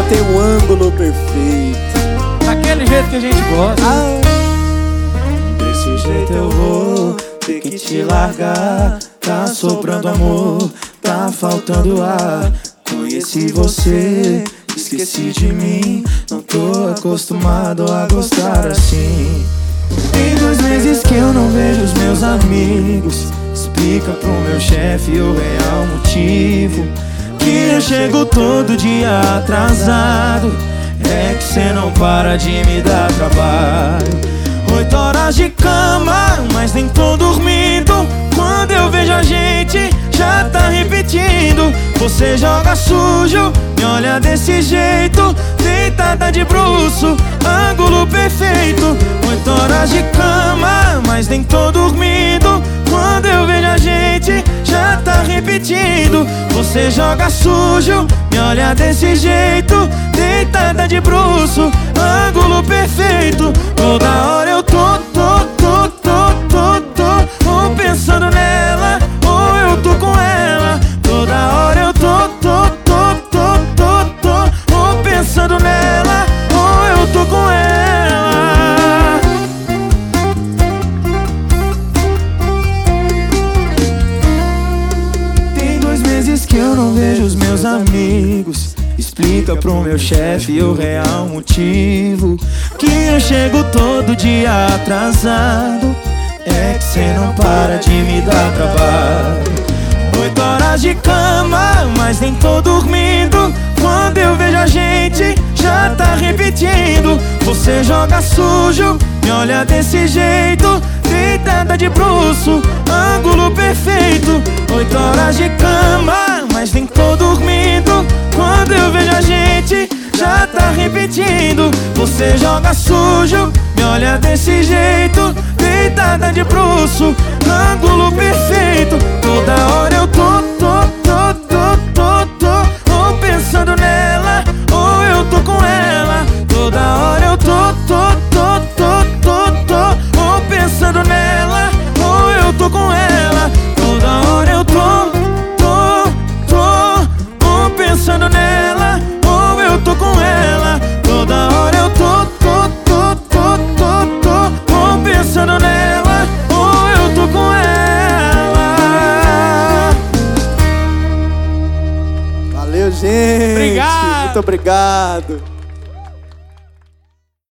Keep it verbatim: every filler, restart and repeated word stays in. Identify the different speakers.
Speaker 1: ela tem um ângulo perfeito.
Speaker 2: Daquele jeito que a gente gosta.
Speaker 1: Ah. Desse jeito eu vou ter que te largar. Tá sobrando amor, tá faltando ar. Conheci você, esqueci de mim. Não tô acostumado a gostar assim. Tem dois meses que eu não vejo os meus amigos. Explica pro meu chefe o real motivo. Que eu chego todo dia atrasado. É que cê não para de me dar trabalho. Oito horas de cama, mas nem tô dormindo. Quando eu vejo a gente, já tá repetindo. Você joga sujo, me olha desse jeito. Deitada de bruço, ângulo perfeito. Oito horas de cama, mas nem tô dormindo. Quando eu vejo a gente, já tá repetindo. Você joga sujo, me olha desse jeito. Deitada de bruço, ângulo perfeito. Toda hora eu tô, tô, tô, tô, tô, tô ou pensando nela, ou eu tô com ela. Toda hora eu tô, tô, tô, tô, tô, tô ou pensando nela, ou eu tô com ela. Tem dois meses que eu não vejo os meus amigos. Explica pro meu chefe o real motivo. Que eu chego todo dia atrasado. É que cê não para de me dar trabalho. Oito horas de cama, mas nem tô dormindo. Quando eu vejo a gente, já tá repetindo. Você joga sujo, me olha desse jeito. Deitada de bruço, ângulo perfeito. Oito horas de cama, mas nem tô dormindo. Quando eu vejo a gente, já tá repetindo. Você joga sujo, me olha desse jeito. Deitada de bruço, ângulo perfeito. Toda hora eu tô, tô, tô, tô, tô, tô ou pensando nela, ou eu tô com ela. Toda hora eu tô, tô, tô, tô, tô, tô ou pensando nela, ou eu tô com ela. Toda hora eu tô, tô, tô ou pensando nela, ou eu tô com ela. Toda hora eu tô, tô, tô, tô, tô, tô ou pensando nela, ou eu tô com ela. Valeu, gente.
Speaker 2: Obrigado.
Speaker 1: Muito obrigado.